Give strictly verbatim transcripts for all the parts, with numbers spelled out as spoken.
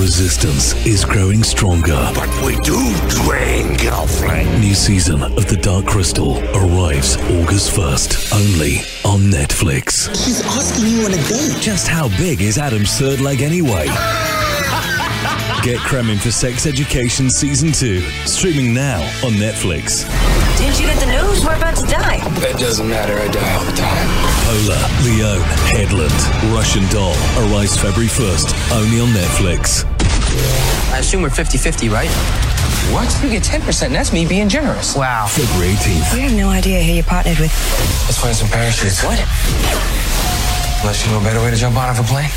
resistance is growing stronger. But we do drain, girlfriend. New season of The Dark Crystal arrives August first, only on Netflix. She's asking you on a date. Just how big is Adam's third leg anyway? Get Kremen for Sex Education Season two, streaming now on Netflix. Didn't you get the news? We're about to die. It doesn't matter, I die all the time. Polar, Leone, Headland, Russian Doll arrives February first, only on Netflix. I assume we're fifty-fifty, right? What? You get ten percent, that's me being generous. Wow. February eighteenth. We have no idea who you partnered with. Let's find some parachutes. What? Unless you know a better way to jump out of a plane.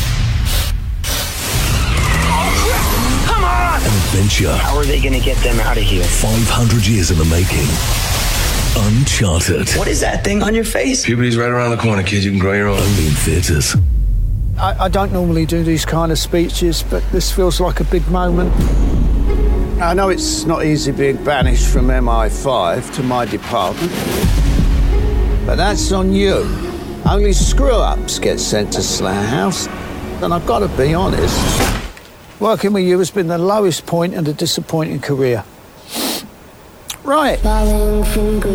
Come on! An adventure. How are they going to get them out of here? five hundred years in the making. Uncharted. What is that thing on your face? Puberty's right around the corner, kid. You can grow your own. Only in theaters. I, I don't normally do these kind of speeches, but this feels like a big moment. I know it's not easy being banished from M I five to my department, but that's on you. Only screw-ups get sent to Slayer House, and I've got to be honest, working with you has been the lowest point in a disappointing career. Right. When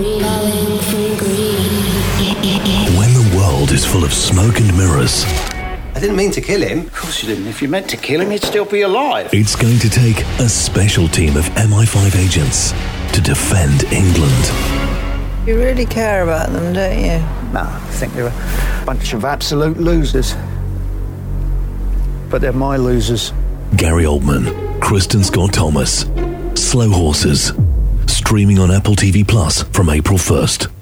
the world is full of smoke and mirrors, I didn't mean to kill him. Of course you didn't. If you meant to kill him, he'd still be alive. it's going to take a special team of M I five agents to defend England. You really care about them, don't you? No, I think they're a bunch of absolute losers. But they're my losers. Gary Oldman, Kristen Scott Thomas, Slow Horses, streaming on Apple T V Plus from April first.